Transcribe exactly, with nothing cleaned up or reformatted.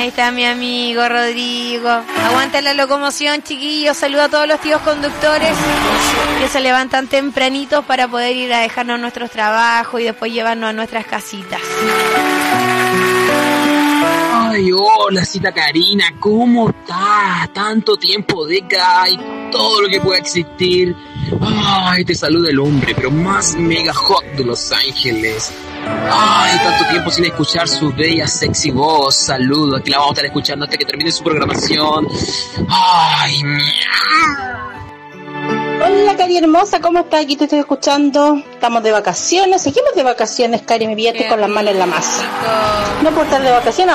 Ahí está mi amigo Rodrigo. Aguanta la locomoción, chiquillos. Saluda a todos los tíos conductores que se levantan tempranitos para poder ir a dejarnos nuestros trabajos y después llevarnos a nuestras casitas. Ay, hola, Cita Karina, ¿cómo estás? Tanto tiempo, década y todo lo que pueda existir. Ay, te saluda el hombre, pero más mega hot de Los Ángeles. Ay, tanto tiempo sin escuchar su bella, sexy voz. Saludos, aquí la vamos a estar escuchando hasta que termine su programación. Ay, mía. Hola, Cari hermosa, ¿cómo estás? Aquí te estoy escuchando. Estamos de vacaciones, seguimos de vacaciones, Cari, mi vida, con las manos en la masa. No por estar de vacaciones.